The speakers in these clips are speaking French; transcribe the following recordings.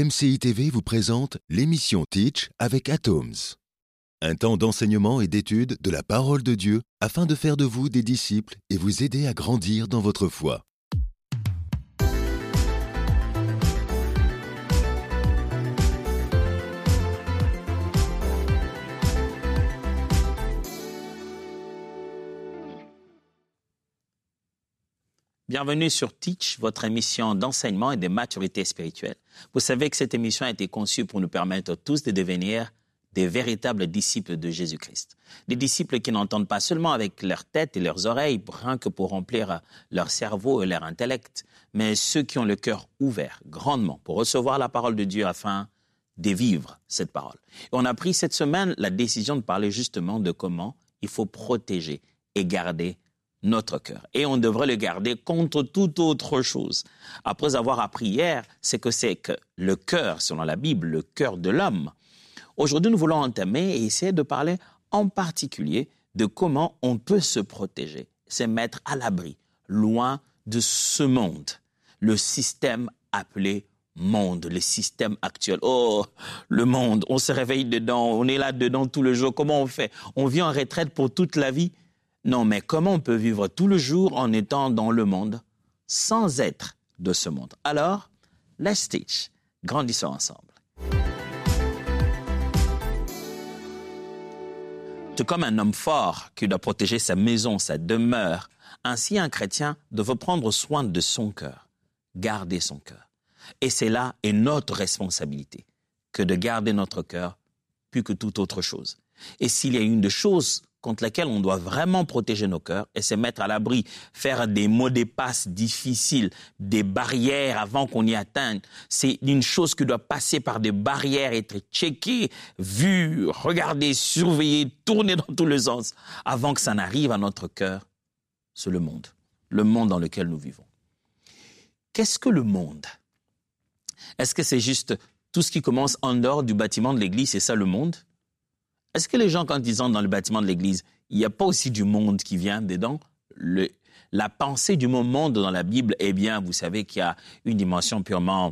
MCI TV vous présente l'émission Teach avec Atoms. Un temps d'enseignement et d'étude de la parole de Dieu afin de faire de vous des disciples et vous aider à grandir dans votre foi. Bienvenue sur Teach, votre émission d'enseignement et de maturité spirituelle. Vous savez que cette émission a été conçue pour nous permettre tous de devenir des véritables disciples de Jésus-Christ. Des disciples qui n'entendent pas seulement avec leur tête et leurs oreilles, rien que pour remplir leur cerveau et leur intellect, mais ceux qui ont le cœur ouvert grandement pour recevoir la parole de Dieu afin de vivre cette parole. Et on a pris cette semaine la décision de parler justement de comment il faut protéger et garder notre cœur. Et on devrait le garder contre toute autre chose. Après avoir appris hier, c'est que le cœur, selon la Bible, le cœur de l'homme. Aujourd'hui, nous voulons entamer et essayer de parler en particulier de comment on peut se protéger, se mettre à l'abri, loin de ce monde, le système appelé monde, le système actuel. Oh, le monde, on se réveille dedans, on est là-dedans tout le jour. Comment on fait? On vit en retraite pour toute la vie? Non, mais comment on peut vivre tout le jour en étant dans le monde sans être de ce monde? Alors, let's teach. Grandissons ensemble. Tout comme un homme fort qui doit protéger sa maison, sa demeure, ainsi un chrétien doit prendre soin de son cœur, garder son cœur. Et c'est là est notre responsabilité que de garder notre cœur plus que toute autre chose. Et s'il y a une des choses contre laquelle on doit vraiment protéger nos cœurs et se mettre à l'abri, faire des mots de passe difficiles, des barrières avant qu'on y atteigne. C'est une chose qui doit passer par des barrières, être checkée, vue, regardée, surveillée, tournée dans tous les sens avant que ça n'arrive à notre cœur. C'est le monde dans lequel nous vivons. Qu'est-ce que le monde? Est-ce que c'est juste tout ce qui commence en dehors du bâtiment de l'église, c'est ça le monde? Est-ce que les gens, quand ils entrent dans le bâtiment de l'église, il n'y a pas aussi du monde qui vient dedans? La pensée du mot monde dans la Bible, eh bien, vous savez qu'il y a une dimension purement,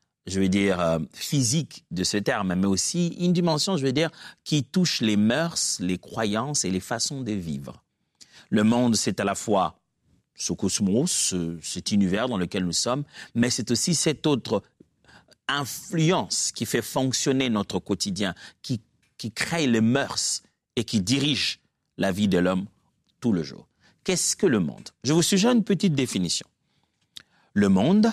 physique de ce terme, mais aussi une dimension, qui touche les mœurs, les croyances et les façons de vivre. Le monde, c'est à la fois ce cosmos, cet univers dans lequel nous sommes, mais c'est aussi cette autre influence qui fait fonctionner notre quotidien, qui crée les mœurs et qui dirige la vie de l'homme tout le jour. Qu'est-ce que le monde? Je vous suggère une petite définition. Le monde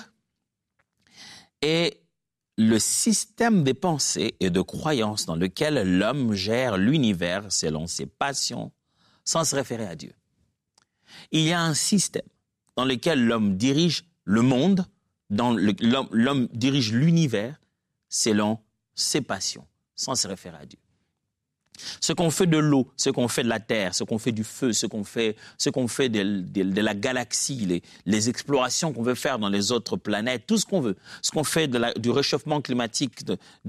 est le système de pensées et de croyances dans lequel l'homme gère l'univers selon ses passions, sans se référer à Dieu. Il y a un système dans lequel l'homme dirige le monde, l'homme dirige l'univers selon ses passions, sans se référer à Dieu. Ce qu'on fait de l'eau, ce qu'on fait de la terre, ce qu'on fait du feu, ce qu'on fait de la galaxie, les explorations qu'on veut faire dans les autres planètes, tout ce qu'on veut, ce qu'on fait du réchauffement climatique,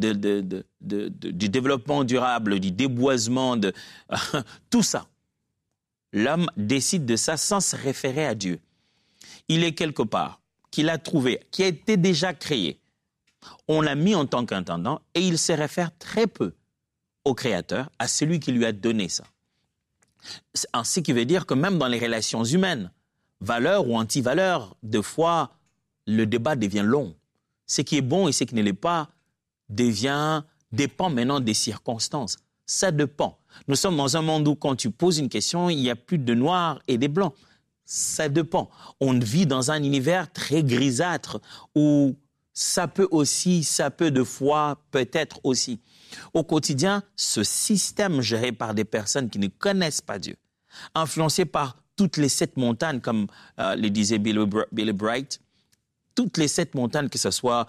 du développement durable, du déboisement, tout ça. L'homme décide de ça sans se référer à Dieu. Il est quelque part, qu'il a trouvé, qui a été déjà créé. On l'a mis en tant qu'intendant et il se réfère très peu au Créateur, à celui qui lui a donné ça. Ce qui veut dire que même dans les relations humaines, valeur ou anti-valeur, des fois, le débat devient long. Ce qui est bon et ce qui ne l'est pas dépend maintenant des circonstances. Ça dépend. Nous sommes dans un monde où quand tu poses une question, il n'y a plus de noirs et des blancs. Ça dépend. On vit dans un univers très grisâtre où ça peut de fois, peut-être aussi. Au quotidien, ce système géré par des personnes qui ne connaissent pas Dieu, influencé par toutes les 7 montagnes, comme le disait Billy Bright, toutes les 7 montagnes, que ce soit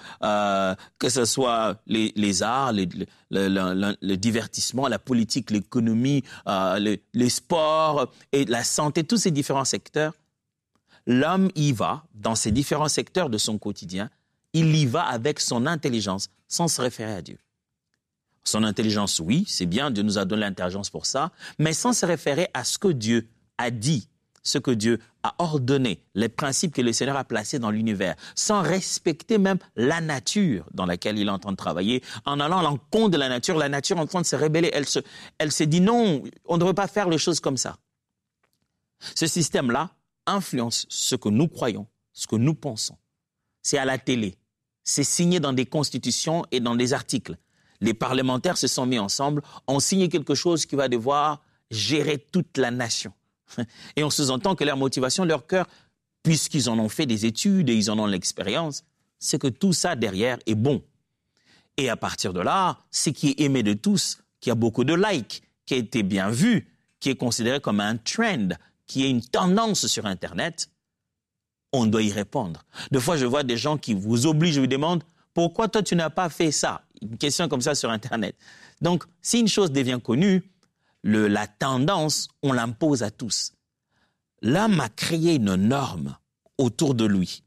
les arts, le divertissement, la politique, l'économie, les sports et la santé, tous ces différents secteurs, l'homme y va dans ces différents secteurs de son quotidien. Il y va avec son intelligence, sans se référer à Dieu. Son intelligence, oui, c'est bien, Dieu nous a donné l'intelligence pour ça, mais sans se référer à ce que Dieu a dit ce que Dieu a ordonné, les principes que le Seigneur a placés dans l'univers, sans respecter même la nature dans laquelle il est en train de travailler, en allant à l'encontre de la nature est en train de se rebeller, elle se dit non, on ne devrait pas faire les choses comme ça. Ce système-là influence ce que nous croyons, ce que nous pensons. C'est à la télé, c'est signé dans des constitutions et dans des articles. Les parlementaires se sont mis ensemble, ont signé quelque chose qui va devoir gérer toute la nation. Et on sous-entend que leur motivation, leur cœur, puisqu'ils en ont fait des études et ils en ont l'expérience, c'est que tout ça derrière est bon. Et à partir de là, ce qui est aimé de tous, qui a beaucoup de likes, qui a été bien vu, qui est considéré comme un trend, qui est une tendance sur Internet, on doit y répondre. Des fois, je vois des gens qui vous obligent, je vous demande, pourquoi toi tu n'as pas fait ça? Une question comme ça sur Internet. Donc, si une chose devient connue, la tendance, on l'impose à tous. L'homme a créé une norme autour de lui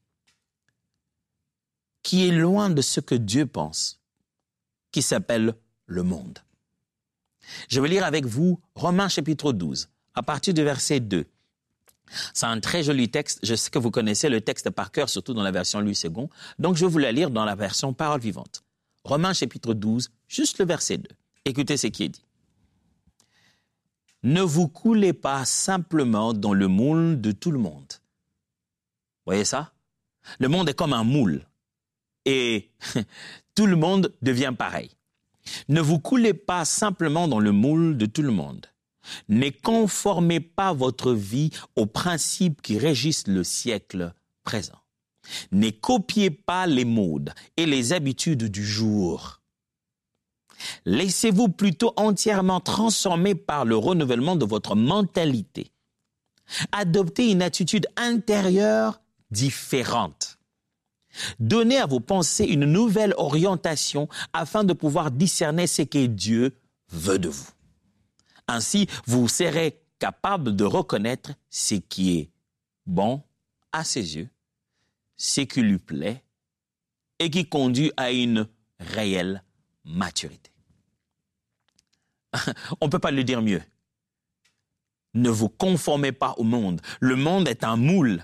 qui est loin de ce que Dieu pense, qui s'appelle le monde. Je vais lire avec vous Romains chapitre 12, à partir du verset 2. C'est un très joli texte. Je sais que vous connaissez le texte par cœur, surtout dans la version Louis II. Donc, je vais vous la lire dans la version Parole vivante. Romains chapitre 12, juste le verset 2. Écoutez ce qui est dit. Ne vous coulez pas simplement dans le moule de tout le monde. Voyez ça? Le monde est comme un moule et tout le monde devient pareil. Ne vous coulez pas simplement dans le moule de tout le monde. Ne conformez pas votre vie aux principes qui régissent le siècle présent. Ne copiez pas les modes et les habitudes du jour. Laissez-vous plutôt entièrement transformer par le renouvellement de votre mentalité. Adoptez une attitude intérieure différente. Donnez à vos pensées une nouvelle orientation afin de pouvoir discerner ce que Dieu veut de vous. Ainsi, vous serez capable de reconnaître ce qui est bon à ses yeux, ce qui lui plaît et qui conduit à une réelle maturité. On ne peut pas le dire mieux. Ne vous conformez pas au monde. Le monde est un moule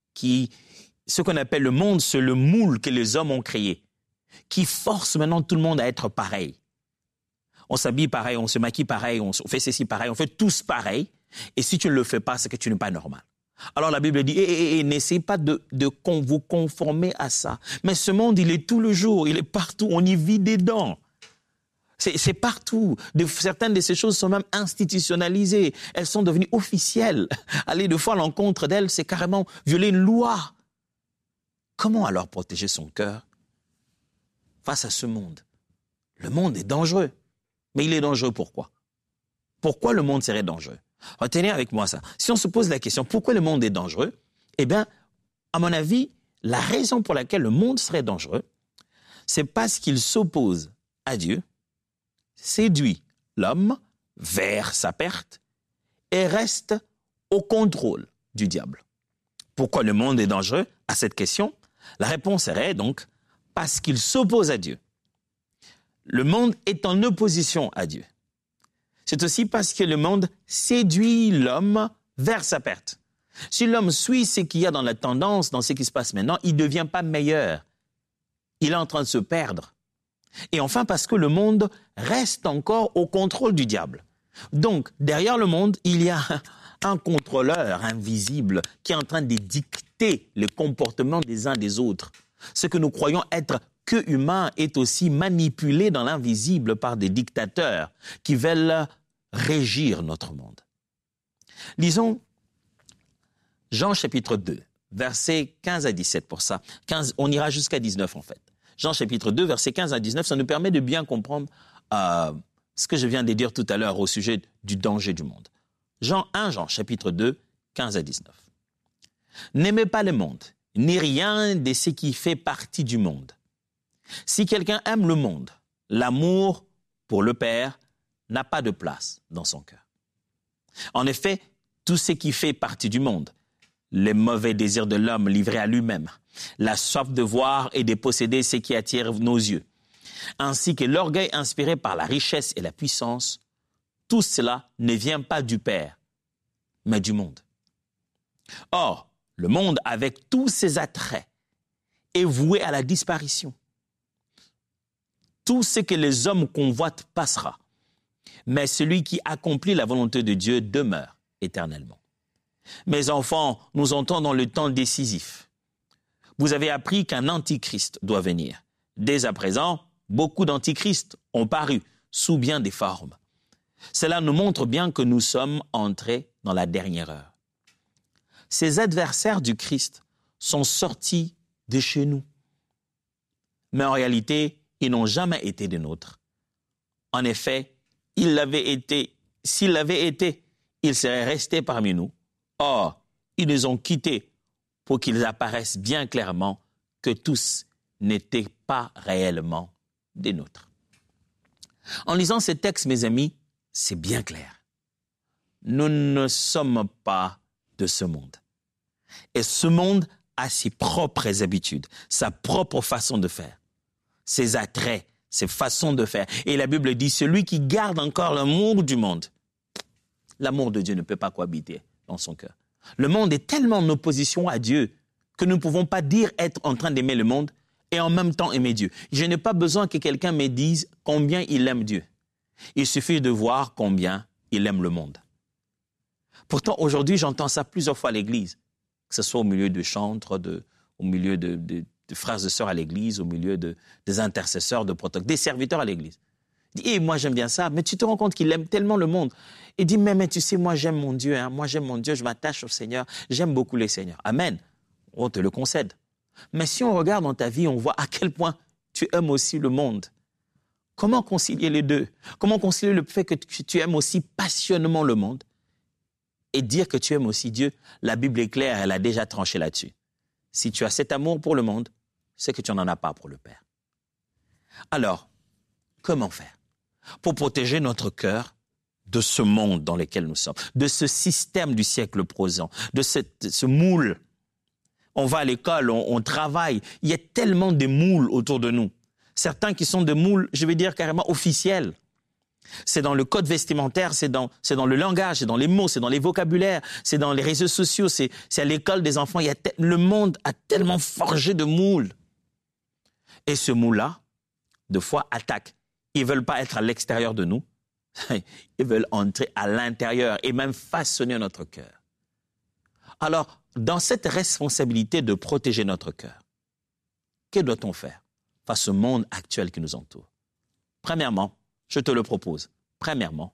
ce qu'on appelle le monde, c'est le moule que les hommes ont créé, qui force maintenant tout le monde à être pareil. On s'habille pareil, on se maquille pareil, on fait ceci pareil, on fait tous pareil. Et si tu ne le fais pas, c'est que tu n'es pas normal. Alors la Bible dit, n'essayez pas de vous conformer à ça. Mais ce monde, il est tout le jour, il est partout, on y vit dedans. C'est partout. Certaines de ces choses sont même institutionnalisées. Elles sont devenues officielles. Aller de fois à l'encontre d'elles, c'est carrément violer une loi. Comment alors protéger son cœur face à ce monde? Le monde est dangereux. Mais il est dangereux pourquoi? Pourquoi le monde serait dangereux? Retenez avec moi ça. Si on se pose la question, pourquoi le monde est dangereux? Eh bien, à mon avis, la raison pour laquelle le monde serait dangereux, c'est parce qu'il s'oppose à Dieu, séduit l'homme vers sa perte et reste au contrôle du diable. Pourquoi le monde est dangereux? À cette question, la réponse serait donc parce qu'il s'oppose à Dieu. Le monde est en opposition à Dieu. C'est aussi parce que le monde séduit l'homme vers sa perte. Si l'homme suit ce qu'il y a dans la tendance, dans ce qui se passe maintenant, il ne devient pas meilleur. Il est en train de se perdre. Et enfin, parce que le monde reste encore au contrôle du diable. Donc, derrière le monde, il y a un contrôleur invisible qui est en train de dicter le comportement des uns des autres. Ce que nous croyons être que humain est aussi manipulé dans l'invisible par des dictateurs qui veulent régir notre monde. Lisons Jean chapitre 2, versets 15 à 17 pour ça. 15, on ira jusqu'à 19 en fait. Jean chapitre 2, versets 15 à 19, ça nous permet de bien comprendre ce que je viens de dire tout à l'heure au sujet du danger du monde. Jean chapitre 2, 15 à 19. N'aimez pas le monde, ni rien de ce qui fait partie du monde. Si quelqu'un aime le monde, l'amour pour le Père n'a pas de place dans son cœur. En effet, tout ce qui fait partie du monde, les mauvais désirs de l'homme livré à lui-même, la soif de voir et de posséder ce qui attire nos yeux, ainsi que l'orgueil inspiré par la richesse et la puissance, tout cela ne vient pas du Père, mais du monde. Or, le monde, avec tous ses attraits, est voué à la disparition. Tout ce que les hommes convoitent passera, mais celui qui accomplit la volonté de Dieu demeure éternellement. Mes enfants, nous entrons dans le temps décisif. Vous avez appris qu'un antichrist doit venir. Dès à présent, beaucoup d'antichrists ont paru sous bien des formes. Cela nous montre bien que nous sommes entrés dans la dernière heure. Ces adversaires du Christ sont sortis de chez nous. Mais en réalité, ils n'ont jamais été des nôtres. En effet, s'ils l'avaient été, ils seraient restés parmi nous. Or, ils nous ont quittés pour qu'ils apparaissent bien clairement que tous n'étaient pas réellement des nôtres. En lisant ces textes, mes amis, c'est bien clair. Nous ne sommes pas de ce monde. Et ce monde a ses propres habitudes, sa propre façon de faire, ses attraits, ses façons de faire. Et la Bible dit, celui qui garde encore l'amour du monde, l'amour de Dieu ne peut pas cohabiter dans son cœur. Le monde est tellement en opposition à Dieu que nous ne pouvons pas dire être en train d'aimer le monde et en même temps aimer Dieu. Je n'ai pas besoin que quelqu'un me dise combien il aime Dieu. Il suffit de voir combien il aime le monde. Pourtant, aujourd'hui, j'entends ça plusieurs fois à l'église, que ce soit au milieu de chantres, au milieu de frères et sœurs à l'église, au milieu des intercesseurs, de protocoles, des serviteurs à l'église. Il dit, moi j'aime bien ça, mais tu te rends compte qu'il aime tellement le monde. Il dit, mais tu sais, moi j'aime mon Dieu, moi j'aime mon Dieu, je m'attache au Seigneur, j'aime beaucoup les Seigneurs. Amen, on te le concède. Mais si on regarde dans ta vie, on voit à quel point tu aimes aussi le monde. Comment concilier les deux? Comment concilier le fait que tu aimes aussi passionnément le monde et dire que tu aimes aussi Dieu? La Bible est claire, elle a déjà tranché là-dessus. Si tu as cet amour pour le monde, c'est que tu n'en as pas pour le Père. Alors, comment faire pour protéger notre cœur de ce monde dans lequel nous sommes, de ce système du siècle présent, de ce moule? On va à l'école, on travaille, il y a tellement de moules autour de nous. Certains qui sont des moules, je vais dire carrément officiels. C'est dans le code vestimentaire, c'est dans le langage, c'est dans les mots, c'est dans les vocabulaires, c'est dans les réseaux sociaux, c'est à l'école des enfants. Le monde a tellement forgé de moules. Et ce moule-là, de fois, attaque. Ils ne veulent pas être à l'extérieur de nous. Ils veulent entrer à l'intérieur et même façonner notre cœur. Alors, dans cette responsabilité de protéger notre cœur, que doit-on faire face au monde actuel qui nous entoure? Premièrement, je te le propose. Premièrement,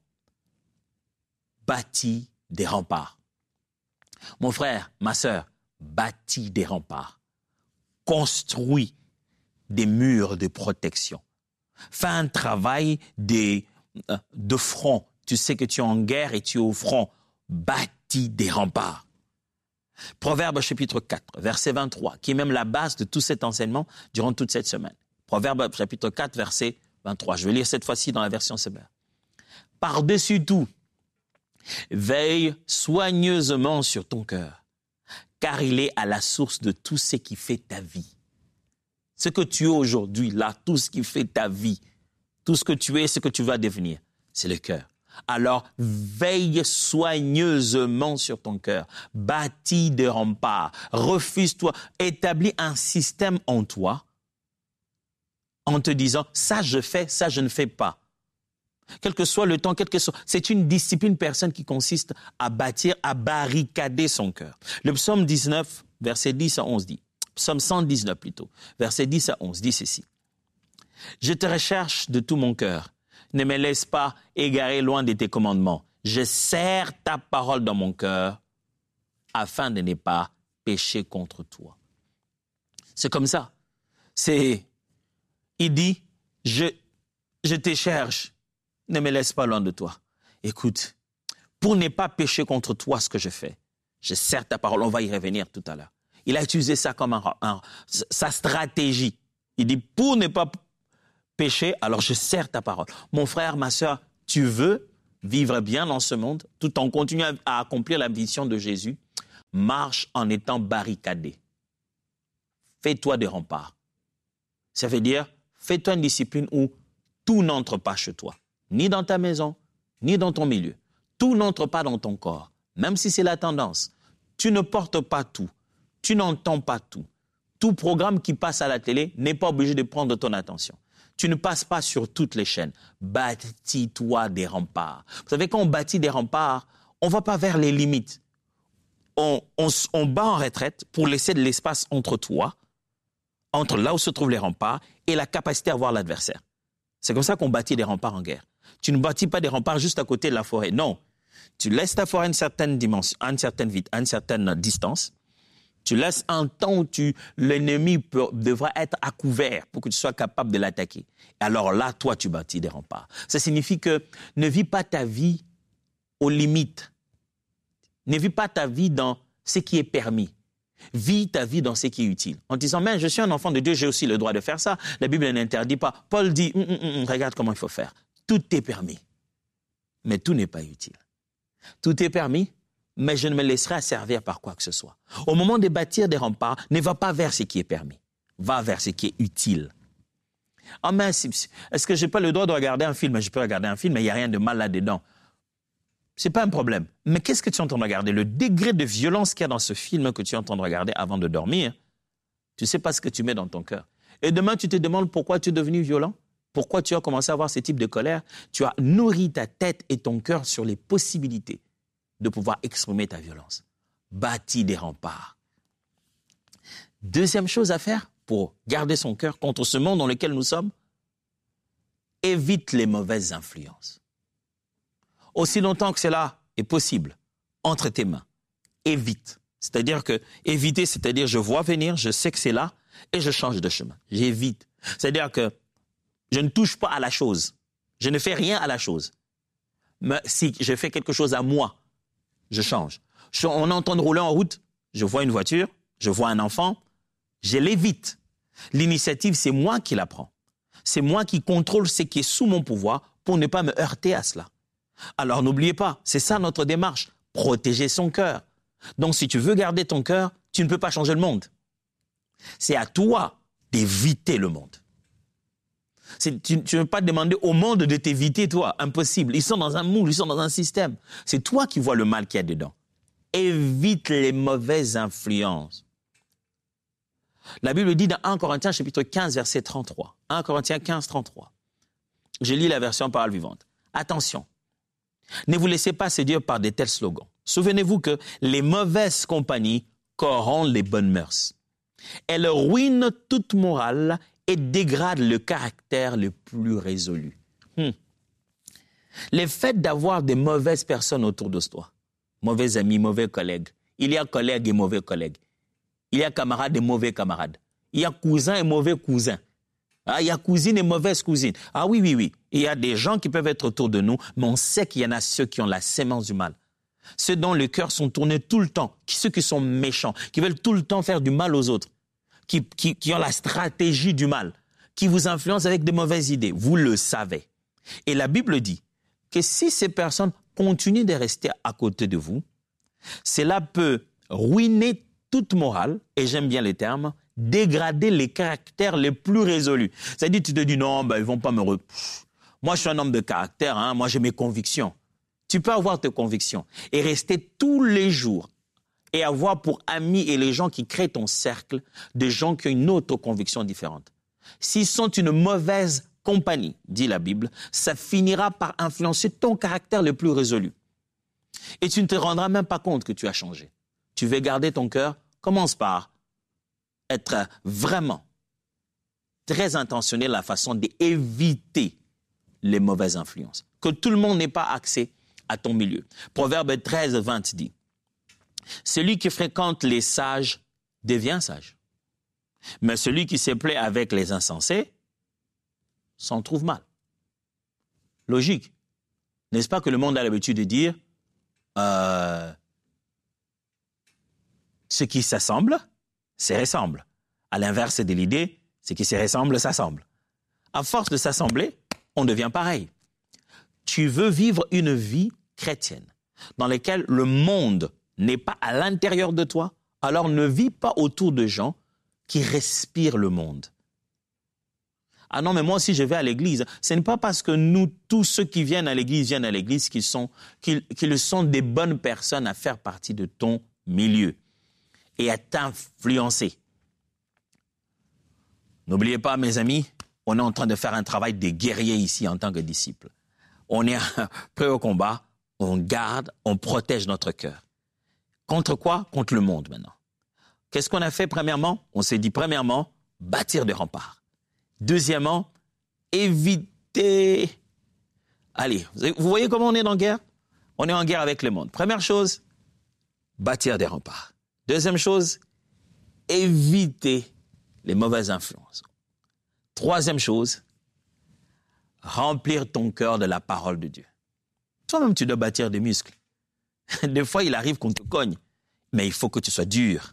bâtis des remparts. Mon frère, ma sœur, bâtis des remparts. Construis des murs de protection. Fais un travail de front. Tu sais que tu es en guerre et tu es au front. Bâtis des remparts. Proverbe chapitre 4, verset 23, qui est même la base de tout cet enseignement durant toute cette semaine. Proverbe chapitre 4, verset 23. Je vais lire cette fois-ci dans la version Seber. Par-dessus tout, veille soigneusement sur ton cœur, car il est à la source de tout ce qui fait ta vie. Ce que tu es aujourd'hui, là, tout ce qui fait ta vie, tout ce que tu es, ce que tu vas devenir, c'est le cœur. Alors, veille soigneusement sur ton cœur, bâtis des remparts, refuse-toi, établis un système en toi, en te disant, ça je fais, ça je ne fais pas. Quel que soit le temps, c'est une discipline personne qui consiste à bâtir, à barricader son cœur. Le psaume 19, verset 10 à 11 dit, psaume 119 plutôt, verset 10 à 11 dit ceci. Je te recherche de tout mon cœur. Ne me laisse pas égarer loin de tes commandements. Je serre ta parole dans mon cœur afin de ne pas pécher contre toi. C'est comme ça. Il dit, je te cherche, ne me laisse pas loin de toi. Écoute, pour ne pas pécher contre toi ce que je fais, je serre ta parole. On va y revenir tout à l'heure. Il a utilisé ça comme sa stratégie. Il dit, pour ne pas péché, alors je serre ta parole. Mon frère, ma sœur, tu veux vivre bien dans ce monde, tout en continuant à accomplir la mission de Jésus, marche en étant barricadé. Fais-toi des remparts. Ça veut dire, fais-toi une discipline où tout n'entre pas chez toi, ni dans ta maison, ni dans ton milieu. Tout n'entre pas dans ton corps, même si c'est la tendance. Tu ne portes pas tout. Tu n'entends pas tout. Tout programme qui passe à la télé n'est pas obligé de prendre ton attention. Tu ne passes pas sur toutes les chaînes. Bâtis-toi des remparts. Vous savez, quand on bâtit des remparts, on ne va pas vers les limites. On bat en retraite pour laisser de l'espace entre toi, entre là où se trouvent les remparts, et la capacité à voir l'adversaire. C'est comme ça qu'on bâtit des remparts en guerre. Tu ne bâtis pas des remparts juste à côté de la forêt. Non. Tu laisses ta forêt à une certaine dimension, à une certaine distance. Tu laisses un temps où l'ennemi devra être à couvert pour que tu sois capable de l'attaquer. Alors là, toi, tu bâtis des remparts. Ça signifie que ne vis pas ta vie aux limites. Ne vis pas ta vie dans ce qui est permis. Vis ta vie dans ce qui est utile. En disant, mais je suis un enfant de Dieu, j'ai aussi le droit de faire ça. La Bible n'interdit pas. Paul dit, regarde comment il faut faire. Tout est permis, mais tout n'est pas utile. Tout est permis, mais je ne me laisserai asservir par quoi que ce soit. Au moment de bâtir des remparts, ne va pas vers ce qui est permis. Va vers ce qui est utile. Ah mais est-ce que je n'ai pas le droit de regarder un film? Je peux regarder un film, mais il n'y a rien de mal là-dedans. Ce n'est pas un problème. Mais qu'est-ce que tu es en train de regarder? Le degré de violence qu'il y a dans ce film que tu es en train de regarder avant de dormir, tu ne sais pas ce que tu mets dans ton cœur. Et demain, tu te demandes pourquoi tu es devenu violent? Pourquoi tu as commencé à avoir ce type de colère? Tu as nourri ta tête et ton cœur sur les possibilités de pouvoir exprimer ta violence. Bâtis des remparts. Deuxième chose à faire pour garder son cœur contre ce monde dans lequel nous sommes, évite les mauvaises influences. Aussi longtemps que cela est possible, entre tes mains, évite. C'est-à-dire que éviter, c'est-à-dire je vois venir, je sais que c'est là et je change de chemin. J'évite. C'est-à-dire que je ne touche pas à la chose. Je ne fais rien à la chose. Mais si je fais quelque chose à moi, je change. On est en train de rouler en route, je vois une voiture, je vois un enfant, je l'évite. L'initiative, c'est moi qui la prends. C'est moi qui contrôle ce qui est sous mon pouvoir pour ne pas me heurter à cela. Alors n'oubliez pas, c'est ça notre démarche, protéger son cœur. Donc si tu veux garder ton cœur, tu ne peux pas changer le monde. C'est à toi d'éviter le monde. Tu ne veux pas demander au monde de t'éviter, toi. Impossible. Ils sont dans un moule, ils sont dans un système. C'est toi qui vois le mal qu'il y a dedans. Évite les mauvaises influences. La Bible dit dans 1 Corinthiens chapitre 15, verset 33. 1 Corinthiens 15, 33. Je lis la version parole vivante. Attention. Ne vous laissez pas séduire par de tels slogans. Souvenez-vous que les mauvaises compagnies corrompent les bonnes mœurs. Elles ruinent toute morale et dégrade le caractère le plus résolu. Le fait d'avoir des mauvaises personnes autour de toi, mauvais amis, mauvais collègues, il y a collègues et mauvais collègues, il y a camarades et mauvais camarades, il y a cousins et mauvais cousins, il y a cousines et mauvaises cousines. Ah oui, il y a des gens qui peuvent être autour de nous, mais on sait qu'il y en a ceux qui ont la sémence du mal. Ceux dont le cœur sont tournés tout le temps, ceux qui sont méchants, qui veulent tout le temps faire du mal aux autres. Qui ont la stratégie du mal, qui vous influencent avec de mauvaises idées. Vous le savez. Et la Bible dit que si ces personnes continuent de rester à côté de vous, cela peut ruiner toute morale, et j'aime bien les termes, dégrader les caractères les plus résolus. C'est-à-dire, tu te dis, non, ils vont pas me... Moi, je suis un homme de caractère, moi j'ai mes convictions. Tu peux avoir tes convictions et rester tous les jours et avoir pour amis et les gens qui créent ton cercle des gens qui ont une autre conviction différente. S'ils sont une mauvaise compagnie, dit la Bible, ça finira par influencer ton caractère le plus résolu. Et tu ne te rendras même pas compte que tu as changé. Tu veux garder ton cœur, commence par être vraiment très intentionnel à la façon d'éviter les mauvaises influences. Que tout le monde n'ait pas accès à ton milieu. Proverbe 13, 20 dit, celui qui fréquente les sages devient sage. Mais celui qui se plaît avec les insensés s'en trouve mal. Logique. N'est-ce pas que le monde a l'habitude de dire ce qui s'assemble, se ressemble. À l'inverse de l'idée, ce qui se ressemble, s'assemble. À force de s'assembler, on devient pareil. Tu veux vivre une vie chrétienne dans laquelle le monde n'est pas à l'intérieur de toi, alors ne vis pas autour de gens qui respirent le monde. Ah non, mais moi aussi je vais à l'église. Ce n'est pas parce que nous, tous ceux qui viennent à l'église qu'ils sont des bonnes personnes à faire partie de ton milieu et à t'influencer. N'oubliez pas, mes amis, on est en train de faire un travail de guerrier ici en tant que disciples. On est prêt au combat, on garde, on protège notre cœur. Contre quoi? Contre le monde maintenant. Qu'est-ce qu'on a fait premièrement? On s'est dit premièrement, bâtir des remparts. Deuxièmement, éviter... Allez, vous voyez comment on est en guerre? On est en guerre avec le monde. Première chose, bâtir des remparts. Deuxième chose, éviter les mauvaises influences. Troisième chose, remplir ton cœur de la parole de Dieu. Toi-même, tu dois bâtir des muscles. Des fois, il arrive qu'on te cogne, mais il faut que tu sois dur.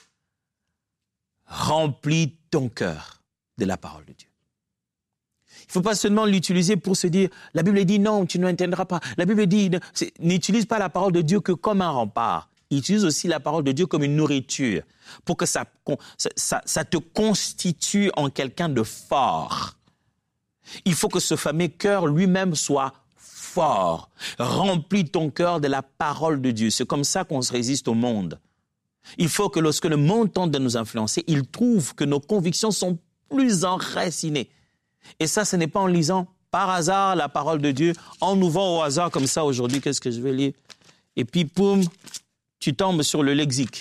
Remplis ton cœur de la parole de Dieu. Il ne faut pas seulement l'utiliser pour se dire, la Bible dit non, tu n'entendras pas. La Bible dit, n'utilise pas la parole de Dieu que comme un rempart. Utilise aussi la parole de Dieu comme une nourriture pour que ça te constitue en quelqu'un de fort. Il faut que ce fameux cœur lui-même soit fort. Remplis ton cœur de la parole de Dieu. C'est comme ça qu'on se résiste au monde. Il faut que lorsque le monde tente de nous influencer, il trouve que nos convictions sont plus enracinées. Et ça, ce n'est pas en lisant par hasard la parole de Dieu, en ouvrant au hasard comme ça aujourd'hui, qu'est-ce que je vais lire? Et puis, poum, tu tombes sur le lexique.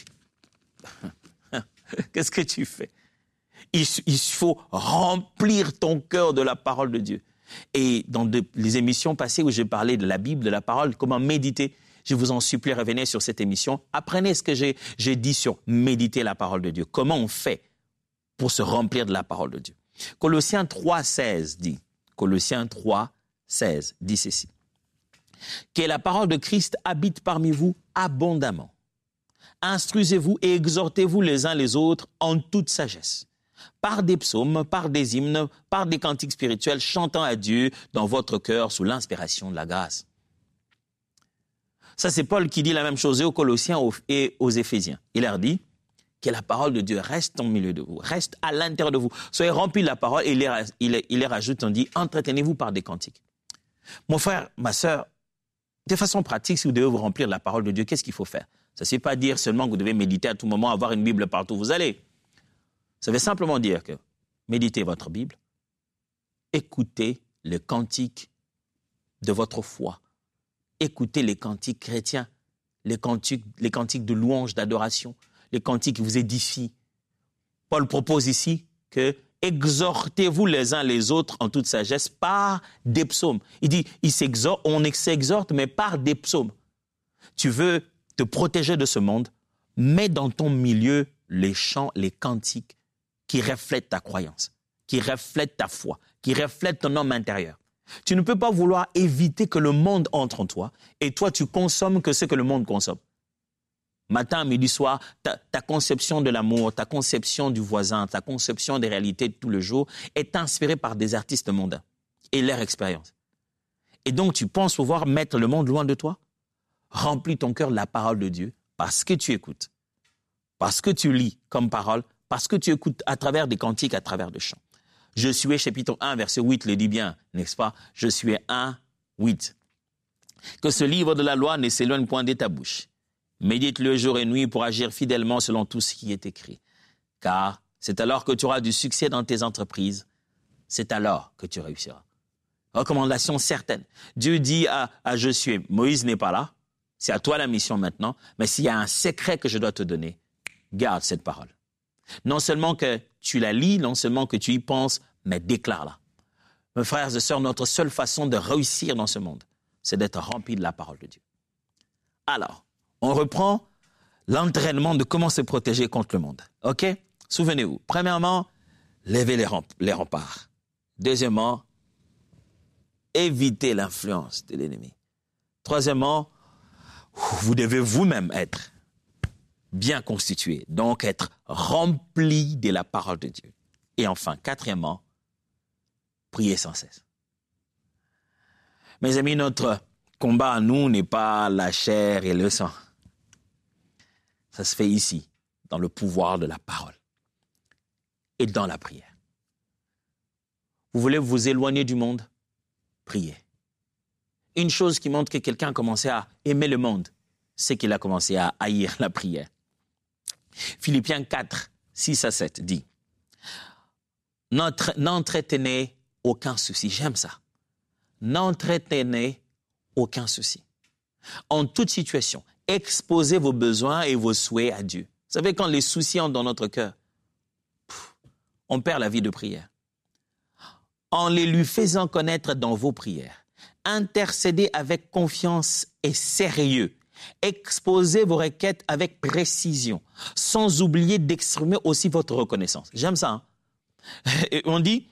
Qu'est-ce que tu fais? Il faut remplir ton cœur de la parole de Dieu. Et dans les émissions passées où j'ai parlé de la Bible, de la parole, comment méditer, je vous en supplie, revenez sur cette émission. Apprenez ce que j'ai dit sur méditer la parole de Dieu. Comment on fait pour se remplir de la parole de Dieu? Colossiens 3,16 dit, Colossiens 3,16 dit ceci. Que la parole de Christ habite parmi vous abondamment. Instruisez-vous et exhortez-vous les uns les autres en toute sagesse, par des psaumes, par des hymnes, par des cantiques spirituels, chantant à Dieu dans votre cœur sous l'inspiration de la grâce. Ça, c'est Paul qui dit la même chose aux Colossiens et aux Éphésiens. Il leur dit que la parole de Dieu reste au milieu de vous, reste à l'intérieur de vous. Soyez remplis de la parole et il les rajoute, on dit, entretenez-vous par des cantiques. Mon frère, ma sœur, de façon pratique, si vous devez vous remplir de la parole de Dieu, qu'est-ce qu'il faut faire? Ça ne veut pas dire seulement que vous devez méditer à tout moment, avoir une Bible partout où vous allez. Ça veut simplement dire que méditez votre Bible, écoutez les cantiques de votre foi, écoutez les cantiques chrétiens, les cantiques de louange, d'adoration, les cantiques qui vous édifient. Paul propose ici que exhortez-vous les uns les autres en toute sagesse par des psaumes. Il dit, on s'exhorte, mais par des psaumes. Tu veux te protéger de ce monde, mets dans ton milieu les chants, les cantiques qui reflètent ta croyance, qui reflètent ta foi, qui reflètent ton homme intérieur. Tu ne peux pas vouloir éviter que le monde entre en toi et toi tu consommes que ce que le monde consomme. Matin, midi, soir, ta conception de l'amour, ta conception du voisin, ta conception des réalités de tout le jour est inspirée par des artistes mondains et leur expérience. Et donc, tu penses pouvoir mettre le monde loin de toi? Remplis ton cœur de la parole de Dieu parce que tu écoutes, parce que tu lis comme parole, parce que tu écoutes à travers des cantiques, à travers des chants. Josué, chapitre 1, verset 8, le dit bien, n'est-ce pas? Josué 1, 8. Que ce livre de la loi ne s'éloigne point de ta bouche. Médite-le jour et nuit pour agir fidèlement selon tout ce qui est écrit. Car c'est alors que tu auras du succès dans tes entreprises. C'est alors que tu réussiras. Recommandation certaine. Dieu dit à Josué, Moïse n'est pas là. C'est à toi la mission maintenant. Mais s'il y a un secret que je dois te donner, garde cette parole. Non seulement que tu la lis, non seulement que tu y penses, mais déclare-la. Mes frères et sœurs, notre seule façon de réussir dans ce monde, c'est d'être rempli de la parole de Dieu. Alors, on reprend l'entraînement de comment se protéger contre le monde. OK? Souvenez-vous. Premièrement, levez les remparts. Deuxièmement, évitez l'influence de l'ennemi. Troisièmement, vous devez vous-même être bien constitué, donc être rempli de la parole de Dieu. Et enfin, quatrièmement, priez sans cesse. Mes amis, notre combat à nous n'est pas la chair et le sang. Ça se fait ici, dans le pouvoir de la parole et dans la prière. Vous voulez vous éloigner du monde? Priez. Une chose qui montre que quelqu'un a commencé à aimer le monde, c'est qu'il a commencé à haïr la prière. Philippiens 4, 6 à 7 dit « N'entretenez aucun souci. » J'aime ça. « N'entretenez aucun souci. En toute situation, exposez vos besoins et vos souhaits à Dieu. » Vous savez, quand les soucis entrent dans notre cœur, on perd la vie de prière. En les lui faisant connaître dans vos prières, intercédez avec confiance et sérieux. Exposez vos requêtes avec précision, sans oublier d'exprimer aussi votre reconnaissance. J'aime ça. Et on dit,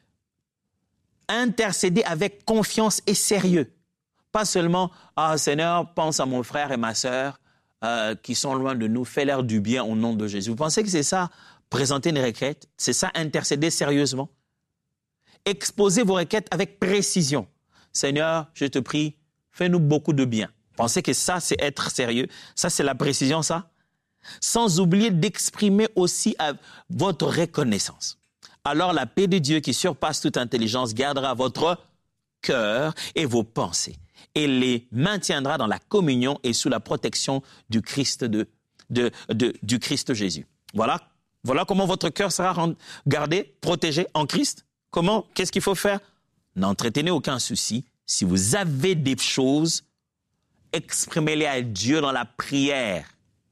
intercédez avec confiance et sérieux. Pas seulement, Seigneur, pense à mon frère et ma sœur qui sont loin de nous, fais-leur du bien au nom de Jésus. Vous pensez que c'est ça, présenter une requête? C'est ça, intercéder sérieusement? Exposez vos requêtes avec précision. Seigneur, je te prie, fais-nous beaucoup de bien. Pensez que ça, c'est être sérieux? Ça, c'est la précision, ça? Sans oublier d'exprimer aussi votre reconnaissance. Alors la paix de Dieu qui surpasse toute intelligence gardera votre cœur et vos pensées et les maintiendra dans la communion et sous la protection du Christ, du Christ Jésus. Voilà comment votre cœur sera gardé, protégé en Christ. Comment? Qu'est-ce qu'il faut faire? N'entretenez aucun souci. Si vous avez des choses, exprimez-les à Dieu dans la prière.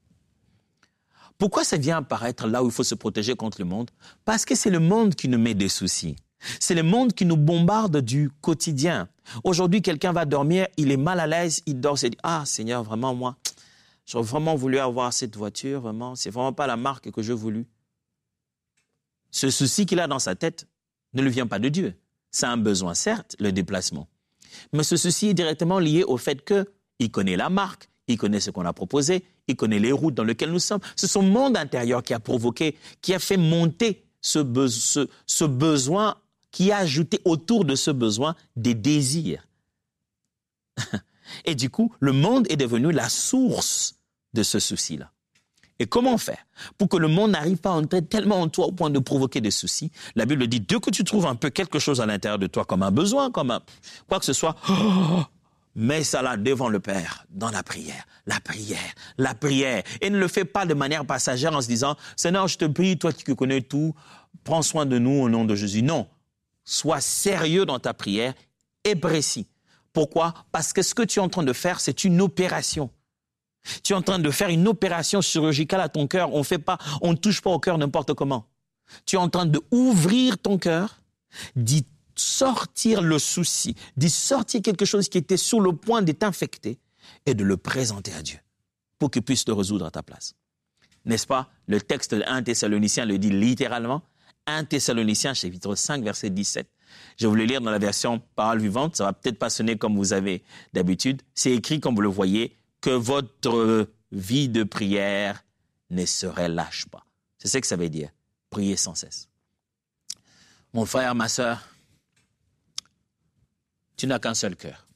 Pourquoi ça vient apparaître là où il faut se protéger contre le monde? Parce que c'est le monde qui nous met des soucis. C'est le monde qui nous bombarde du quotidien. Aujourd'hui, quelqu'un va dormir, il est mal à l'aise, il dort, il dit « Ah, Seigneur, vraiment, moi, j'aurais vraiment voulu avoir cette voiture, vraiment, c'est vraiment pas la marque que j'ai voulu. » Ce souci qu'il a dans sa tête ne lui vient pas de Dieu. C'est un besoin, certes, le déplacement. Mais ce souci est directement lié au fait qu'il connaît la marque, il connaît ce qu'on a proposé, il connaît les routes dans lesquelles nous sommes. C'est son monde intérieur qui a provoqué, qui a fait monter ce besoin, qui a ajouté autour de ce besoin des désirs. Et du coup, le monde est devenu la source de ce souci-là. Et comment faire pour que le monde n'arrive pas à entrer tellement en toi au point de provoquer des soucis? La Bible dit, dès que tu trouves un peu quelque chose à l'intérieur de toi, comme un besoin, quoi que ce soit, mets ça là devant le Père, dans la prière. La prière, la prière. Et ne le fais pas de manière passagère en se disant, Seigneur, je te prie, toi qui connais tout, prends soin de nous au nom de Jésus. Non, sois sérieux dans ta prière et précis. Pourquoi? Parce que ce que tu es en train de faire, c'est une opération. Tu es en train de faire une opération chirurgicale à ton cœur. On ne touche pas au cœur n'importe comment. Tu es en train d'ouvrir ton cœur, d'y sortir le souci, d'y sortir quelque chose qui était sur le point d'être infecté et de le présenter à Dieu pour qu'il puisse le résoudre à ta place. N'est-ce pas? Le texte de 1 Thessaloniciens le dit littéralement. 1 Thessaloniciens, chapitre 5, verset 17. Je vais vous le lire dans la version parole vivante. Ça va peut-être pas sonner comme vous avez d'habitude. C'est écrit comme vous le voyez, que votre vie de prière ne se relâche pas. C'est ce que ça veut dire. Prier sans cesse. Mon frère, ma sœur, tu n'as qu'un seul cœur.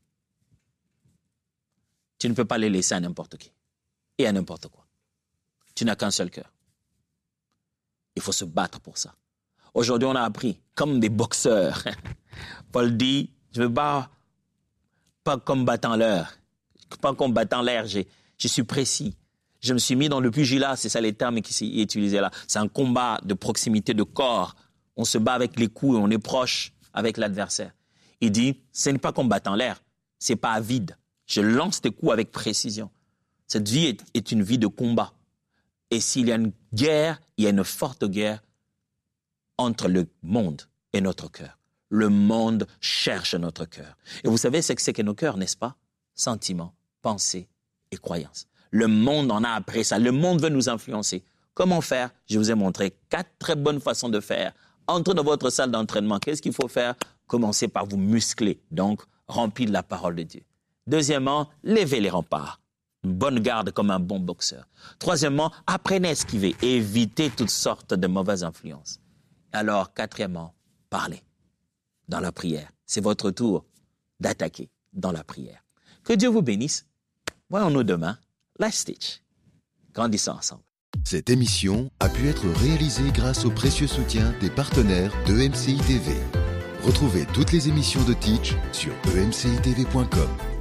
Tu ne peux pas les laisser à n'importe qui et à n'importe quoi. Tu n'as qu'un seul cœur. Il faut se battre pour ça. Aujourd'hui, on a appris, comme des boxeurs. Paul dit, je ne veux pas combattant l'air. Pas combattant l'air, je suis précis. Je me suis mis dans le pugilat, c'est ça les termes qui sont utilisés là. C'est un combat de proximité de corps. On se bat avec les coups et on est proche avec l'adversaire. Il dit, ce n'est pas combattant l'air, c'est pas à vide. Je lance des coups avec précision. Cette vie est une vie de combat. Et s'il y a une guerre, il y a une forte guerre entre le monde et notre cœur. Le monde cherche notre cœur. Et vous savez ce que c'est que nos cœurs, n'est-ce pas? Sentiments, pensées et croyances. Le monde en a après ça. Le monde veut nous influencer. Comment faire? Je vous ai montré 4 très bonnes façons de faire. Entrez dans votre salle d'entraînement. Qu'est-ce qu'il faut faire? Commencez par vous muscler. Donc, remplir de la parole de Dieu. Deuxièmement, levez les remparts. Une bonne garde comme un bon boxeur. Troisièmement, apprenez à esquiver. Évitez toutes sortes de mauvaises influences. Alors, quatrièmement, parlez dans la prière. C'est votre tour d'attaquer dans la prière. Que Dieu vous bénisse. Voyons-nous demain. Let's teach. Grandissons ensemble. Cette émission a pu être réalisée grâce au précieux soutien des partenaires d'EMCI TV. Retrouvez toutes les émissions de Teach sur emcitv.com.